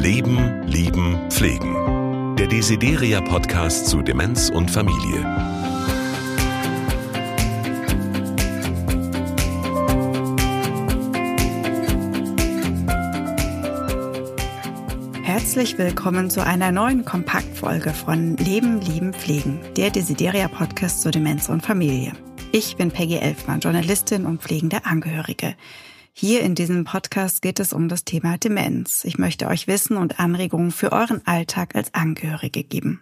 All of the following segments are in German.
Leben, Lieben, Pflegen. Der Desideria-Podcast zu Demenz und Familie. Herzlich willkommen zu einer neuen Kompaktfolge von Leben, Lieben, Pflegen, der Desideria-Podcast zu Demenz und Familie. Ich bin Peggy Elfmann, Journalistin und pflegende Angehörige. Hier in diesem Podcast geht es um das Thema Demenz. Ich möchte euch Wissen und Anregungen für euren Alltag als Angehörige geben.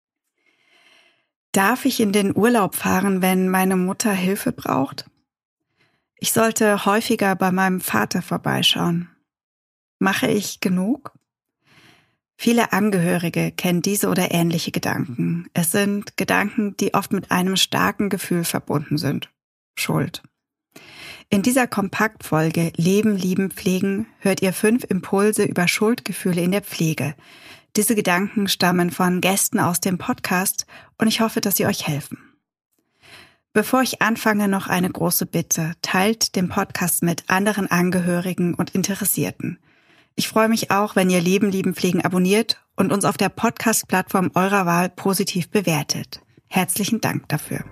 Darf ich in den Urlaub fahren, wenn meine Mutter Hilfe braucht? Ich sollte häufiger bei meinem Vater vorbeischauen. Mache ich genug? Viele Angehörige kennen diese oder ähnliche Gedanken. Es sind Gedanken, die oft mit einem starken Gefühl verbunden sind. Schuld. In dieser Kompaktfolge Leben, Lieben, Pflegen hört ihr 5 Impulse über Schuldgefühle in der Pflege. Diese Gedanken stammen von Gästen aus dem Podcast und ich hoffe, dass sie euch helfen. Bevor ich anfange, noch eine große Bitte. Teilt den Podcast mit anderen Angehörigen und Interessierten. Ich freue mich auch, wenn ihr Leben, Lieben, Pflegen abonniert und uns auf der Podcast-Plattform eurer Wahl positiv bewertet. Herzlichen Dank dafür.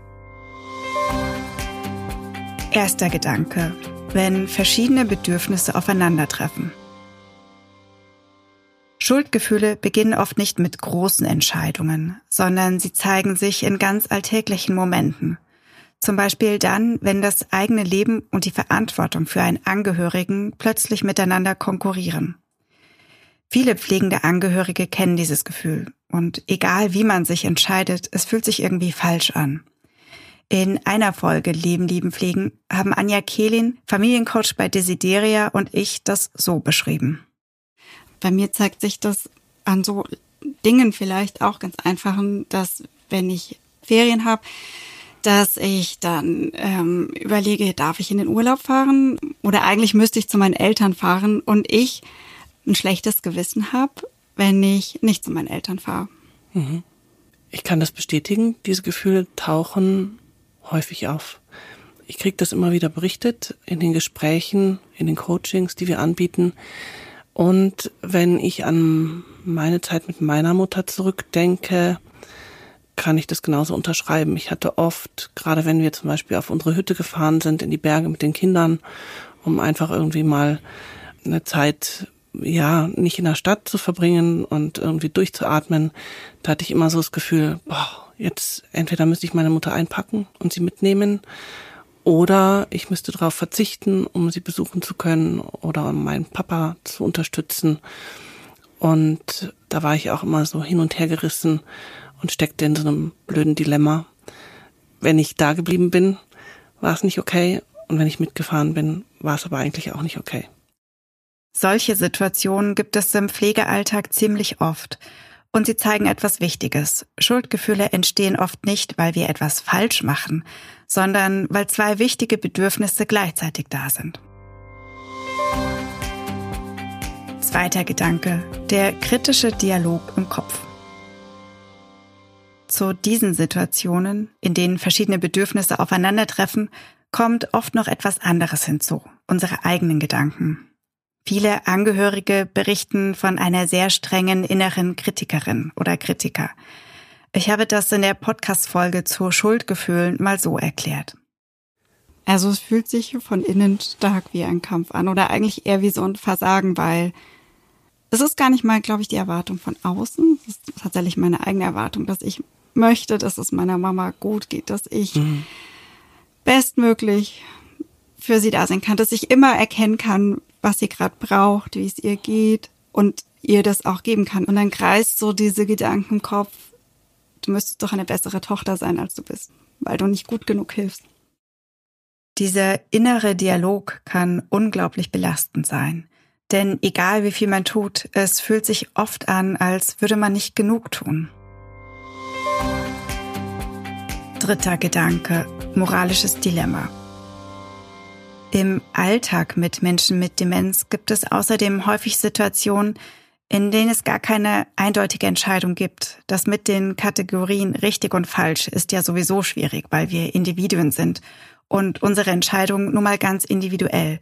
Erster Gedanke: Wenn verschiedene Bedürfnisse aufeinandertreffen. Schuldgefühle beginnen oft nicht mit großen Entscheidungen, sondern sie zeigen sich in ganz alltäglichen Momenten. Zum Beispiel dann, wenn das eigene Leben und die Verantwortung für einen Angehörigen plötzlich miteinander konkurrieren. Viele pflegende Angehörige kennen dieses Gefühl und egal wie man sich entscheidet, es fühlt sich irgendwie falsch an. In einer Folge Leben, Lieben, Pflegen haben Anja Kehlin, Familiencoach bei Desideria, und ich das so beschrieben. Bei mir zeigt sich das an so Dingen vielleicht auch ganz einfachen, dass wenn ich Ferien habe, dass ich dann überlege, darf ich in den Urlaub fahren? Oder eigentlich müsste ich zu meinen Eltern fahren und ich ein schlechtes Gewissen habe, wenn ich nicht zu meinen Eltern fahre. Ich kann das bestätigen, diese Gefühle tauchen häufig auf. Ich kriege das immer wieder berichtet in den Gesprächen, in den Coachings, die wir anbieten. Und wenn ich an meine Zeit mit meiner Mutter zurückdenke, kann ich das genauso unterschreiben. Ich hatte oft, gerade wenn wir zum Beispiel auf unsere Hütte gefahren sind, in die Berge mit den Kindern, um einfach irgendwie mal eine Zeit, nicht in der Stadt zu verbringen und irgendwie durchzuatmen, da hatte ich immer so das Gefühl, jetzt entweder müsste ich meine Mutter einpacken und sie mitnehmen oder ich müsste darauf verzichten, um sie besuchen zu können oder um meinen Papa zu unterstützen. Und da war ich auch immer so hin und her gerissen und steckte in so einem blöden Dilemma. Wenn ich da geblieben bin, war es nicht okay. Und wenn ich mitgefahren bin, war es aber eigentlich auch nicht okay. Solche Situationen gibt es im Pflegealltag ziemlich oft. Und sie zeigen etwas Wichtiges. Schuldgefühle entstehen oft nicht, weil wir etwas falsch machen, sondern weil 2 wichtige Bedürfnisse gleichzeitig da sind. Zweiter Gedanke: Der kritische Dialog im Kopf. Zu diesen Situationen, in denen verschiedene Bedürfnisse aufeinandertreffen, kommt oft noch etwas anderes hinzu: unsere eigenen Gedanken. Viele Angehörige berichten von einer sehr strengen inneren Kritikerin oder Kritiker. Ich habe das in der Podcast-Folge zu Schuldgefühlen mal so erklärt. Also es fühlt sich von innen stark wie ein Kampf an oder eigentlich eher wie so ein Versagen, weil es ist gar nicht mal, glaube ich, die Erwartung von außen. Es ist tatsächlich meine eigene Erwartung, dass ich möchte, dass es meiner Mama gut geht, dass ich bestmöglich für sie da sein kann, dass ich immer erkennen kann, was sie gerade braucht, wie es ihr geht und ihr das auch geben kann. Und dann kreist so diese Gedanken im Kopf, du müsstest doch eine bessere Tochter sein, als du bist, weil du nicht gut genug hilfst. Dieser innere Dialog kann unglaublich belastend sein. Denn egal wie viel man tut, es fühlt sich oft an, als würde man nicht genug tun. Dritter Gedanke: moralisches Dilemma. Im Alltag mit Menschen mit Demenz gibt es außerdem häufig Situationen, in denen es gar keine eindeutige Entscheidung gibt. Das mit den Kategorien richtig und falsch ist ja sowieso schwierig, weil wir Individuen sind und unsere Entscheidung nun mal ganz individuell.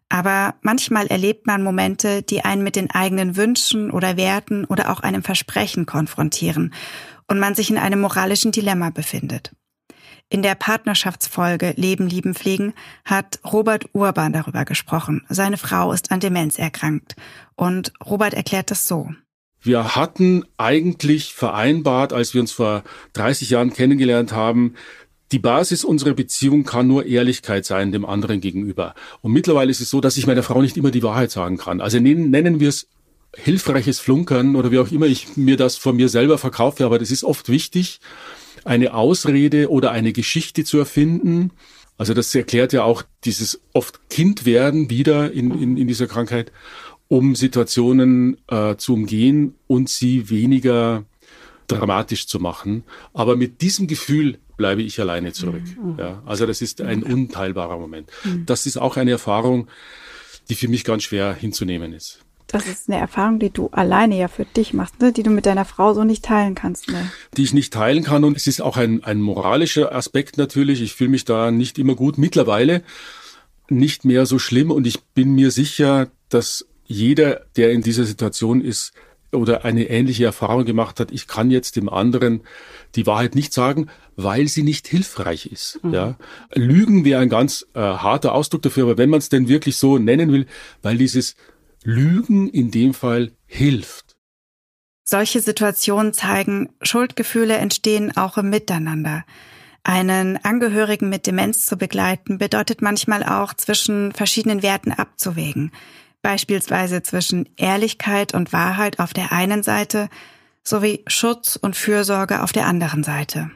Aber manchmal erlebt man Momente, die einen mit den eigenen Wünschen oder Werten oder auch einem Versprechen konfrontieren und man sich in einem moralischen Dilemma befindet. In der Partnerschaftsfolge Leben, Lieben, Pflegen hat Robert Urban darüber gesprochen. Seine Frau ist an Demenz erkrankt und Robert erklärt das so. Wir hatten eigentlich vereinbart, als wir uns vor 30 Jahren kennengelernt haben, die Basis unserer Beziehung kann nur Ehrlichkeit sein dem anderen gegenüber. Und mittlerweile ist es so, dass ich meiner Frau nicht immer die Wahrheit sagen kann. Also nennen wir es hilfreiches Flunkern oder wie auch immer ich mir das von mir selber verkaufe, aber das ist oft wichtig, eine Ausrede oder eine Geschichte zu erfinden. Also das erklärt ja auch dieses oft Kindwerden wieder in dieser Krankheit, um Situationen zu umgehen und sie weniger dramatisch zu machen. Aber mit diesem Gefühl bleibe ich alleine zurück. Ja, also das ist ein unteilbarer Moment. Das ist auch eine Erfahrung, die für mich ganz schwer hinzunehmen ist. Das ist eine Erfahrung, die du alleine ja für dich machst, ne? Die du mit deiner Frau so nicht teilen kannst. Ne? Die ich nicht teilen kann. Und es ist auch ein moralischer Aspekt natürlich. Ich fühle mich da nicht immer gut. Mittlerweile nicht mehr so schlimm. Und ich bin mir sicher, dass jeder, der in dieser Situation ist oder eine ähnliche Erfahrung gemacht hat, ich kann jetzt dem anderen die Wahrheit nicht sagen, weil sie nicht hilfreich ist. Ja? Lügen wäre ein ganz harter Ausdruck dafür. Aber wenn man es denn wirklich so nennen will, weil dieses Lügen in dem Fall hilft. Solche Situationen zeigen, Schuldgefühle entstehen auch im Miteinander. Einen Angehörigen mit Demenz zu begleiten, bedeutet manchmal auch, zwischen verschiedenen Werten abzuwägen. Beispielsweise zwischen Ehrlichkeit und Wahrheit auf der einen Seite sowie Schutz und Fürsorge auf der anderen Seite.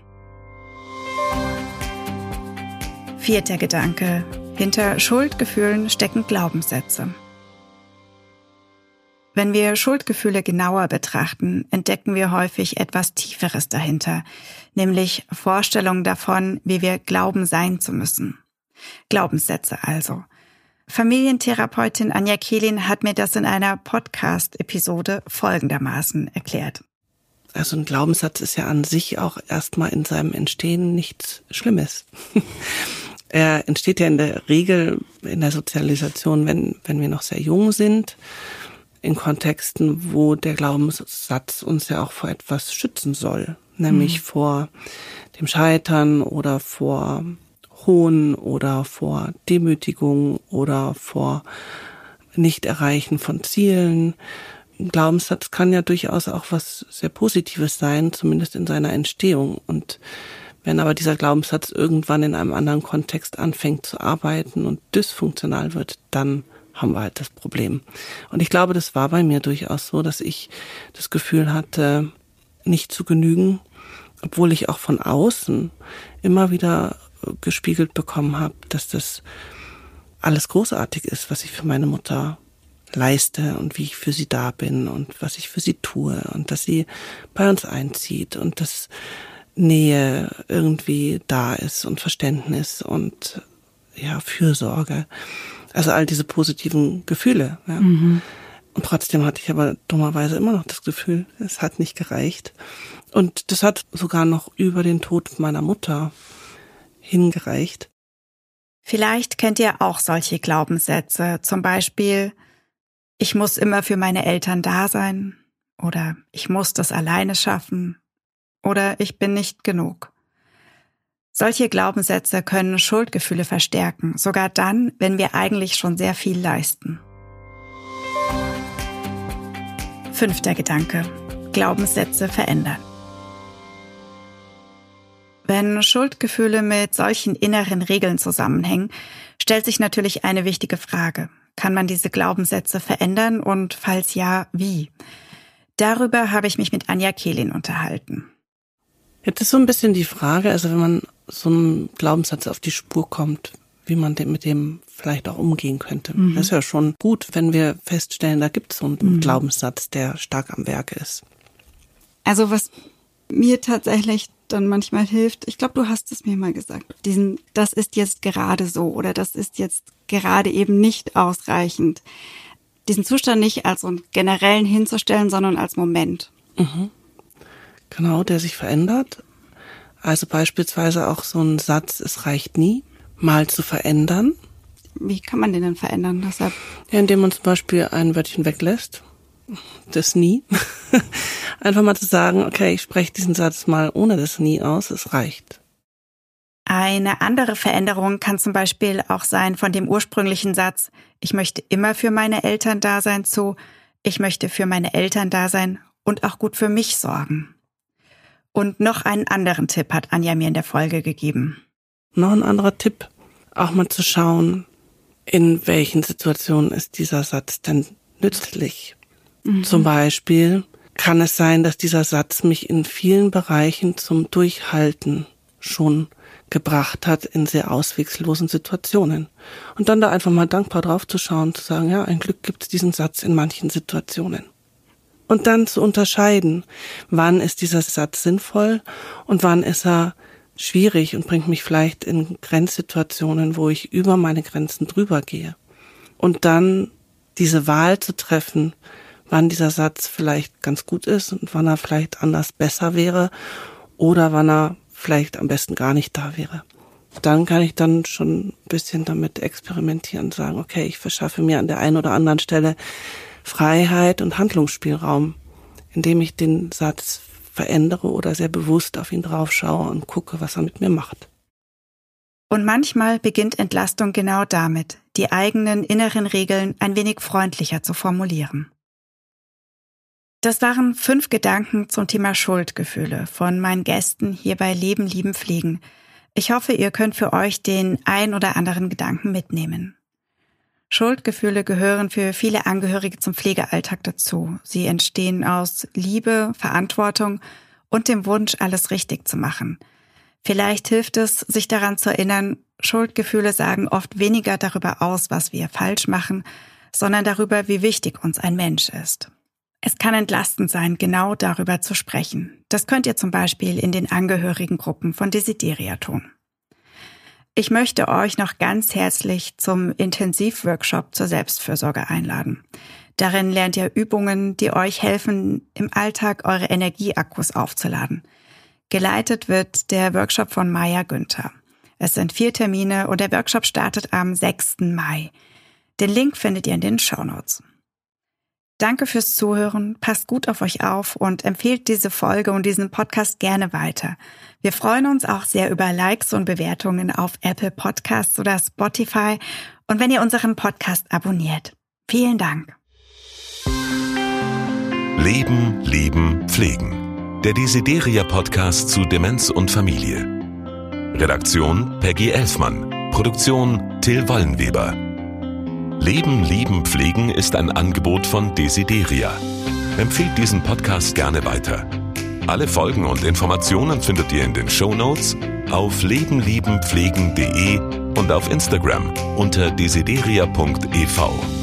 4. Gedanke. Hinter Schuldgefühlen stecken Glaubenssätze. Wenn wir Schuldgefühle genauer betrachten, entdecken wir häufig etwas Tieferes dahinter, nämlich Vorstellungen davon, wie wir glauben sein zu müssen. Glaubenssätze also. Familientherapeutin Anja Kehlin hat mir das in einer Podcast-Episode folgendermaßen erklärt. Also ein Glaubenssatz ist ja an sich auch erstmal in seinem Entstehen nichts Schlimmes. Er entsteht ja in der Regel in der Sozialisation, wenn wir noch sehr jung sind, in Kontexten, wo der Glaubenssatz uns ja auch vor etwas schützen soll, nämlich vor dem Scheitern oder vor Hohn oder vor Demütigung oder vor Nicht-Erreichen von Zielen. Ein Glaubenssatz kann ja durchaus auch was sehr Positives sein, zumindest in seiner Entstehung. Und wenn aber dieser Glaubenssatz irgendwann in einem anderen Kontext anfängt zu arbeiten und dysfunktional wird, dann haben wir halt das Problem. Und ich glaube, das war bei mir durchaus so, dass ich das Gefühl hatte, nicht zu genügen, obwohl ich auch von außen immer wieder gespiegelt bekommen habe, dass das alles großartig ist, was ich für meine Mutter leiste und wie ich für sie da bin und was ich für sie tue und dass sie bei uns einzieht und dass Nähe irgendwie da ist und Verständnis und ja, Fürsorge. Also all diese positiven Gefühle. Ja. Und trotzdem hatte ich aber dummerweise immer noch das Gefühl, es hat nicht gereicht. Und das hat sogar noch über den Tod meiner Mutter hingereicht. Vielleicht kennt ihr auch solche Glaubenssätze, zum Beispiel, ich muss immer für meine Eltern da sein oder ich muss das alleine schaffen oder ich bin nicht genug. Solche Glaubenssätze können Schuldgefühle verstärken, sogar dann, wenn wir eigentlich schon sehr viel leisten. 5. Gedanke. Glaubenssätze verändern. Wenn Schuldgefühle mit solchen inneren Regeln zusammenhängen, stellt sich natürlich eine wichtige Frage. Kann man diese Glaubenssätze verändern und falls ja, wie? Darüber habe ich mich mit Anja Kehlin unterhalten. Jetzt ist so ein bisschen die Frage, also wenn man so einem Glaubenssatz auf die Spur kommt, wie man mit dem vielleicht auch umgehen könnte. Das ist ja schon gut, wenn wir feststellen, da gibt es so einen Glaubenssatz, der stark am Werk ist. Also was mir tatsächlich dann manchmal hilft, ich glaube, du hast es mir mal gesagt, das ist jetzt gerade so oder das ist jetzt gerade eben nicht ausreichend. Diesen Zustand nicht als so einen generellen hinzustellen, sondern als Moment. Genau, der sich verändert. Also beispielsweise auch so ein Satz, es reicht nie, mal zu verändern. Wie kann man den denn verändern? Deshalb Ja, indem man zum Beispiel ein Wörtchen weglässt. Das Nie. Einfach mal zu sagen, okay, ich spreche diesen Satz mal ohne das Nie aus, es reicht. Eine andere Veränderung kann zum Beispiel auch sein von dem ursprünglichen Satz, ich möchte immer für meine Eltern da sein, zu, ich möchte für meine Eltern da sein und auch gut für mich sorgen. Und noch einen anderen Tipp hat Anja mir in der Folge gegeben. Noch ein anderer Tipp, auch mal zu schauen, in welchen Situationen ist dieser Satz denn nützlich. Zum Beispiel kann es sein, dass dieser Satz mich in vielen Bereichen zum Durchhalten schon gebracht hat in sehr auswegslosen Situationen. Und dann da einfach mal dankbar drauf zu schauen, zu sagen, ja, ein Glück gibt es diesen Satz in manchen Situationen. Und dann zu unterscheiden, wann ist dieser Satz sinnvoll und wann ist er schwierig und bringt mich vielleicht in Grenzsituationen, wo ich über meine Grenzen drüber gehe. Und dann diese Wahl zu treffen, wann dieser Satz vielleicht ganz gut ist und wann er vielleicht anders besser wäre oder wann er vielleicht am besten gar nicht da wäre. Dann kann ich dann schon ein bisschen damit experimentieren und sagen, okay, ich verschaffe mir an der einen oder anderen Stelle Freiheit und Handlungsspielraum, indem ich den Satz verändere oder sehr bewusst auf ihn drauf schaue und gucke, was er mit mir macht. Und manchmal beginnt Entlastung genau damit, die eigenen inneren Regeln ein wenig freundlicher zu formulieren. Das waren 5 Gedanken zum Thema Schuldgefühle von meinen Gästen hier bei Leben, Lieben, Pflegen. Ich hoffe, ihr könnt für euch den ein oder anderen Gedanken mitnehmen. Schuldgefühle gehören für viele Angehörige zum Pflegealltag dazu. Sie entstehen aus Liebe, Verantwortung und dem Wunsch, alles richtig zu machen. Vielleicht hilft es, sich daran zu erinnern, Schuldgefühle sagen oft weniger darüber aus, was wir falsch machen, sondern darüber, wie wichtig uns ein Mensch ist. Es kann entlastend sein, genau darüber zu sprechen. Das könnt ihr zum Beispiel in den Angehörigengruppen von Desideria tun. Ich möchte euch noch ganz herzlich zum Intensivworkshop zur Selbstfürsorge einladen. Darin lernt ihr Übungen, die euch helfen, im Alltag eure Energieakkus aufzuladen. Geleitet wird der Workshop von Maja Günther. Es sind 4 Termine und der Workshop startet am 6. Mai. Den Link findet ihr in den Shownotes. Danke fürs Zuhören, passt gut auf euch auf und empfehlt diese Folge und diesen Podcast gerne weiter. Wir freuen uns auch sehr über Likes und Bewertungen auf Apple Podcasts oder Spotify und wenn ihr unseren Podcast abonniert. Vielen Dank. Leben, Lieben, Pflegen. Der Desideria-Podcast zu Demenz und Familie. Redaktion Peggy Elfmann. Produktion Till Wollenweber. Leben, Lieben, Pflegen ist ein Angebot von Desideria. Empfehlt diesen Podcast gerne weiter. Alle Folgen und Informationen findet ihr in den Shownotes, auf lebenliebenpflegen.de und auf Instagram unter desideria.ev.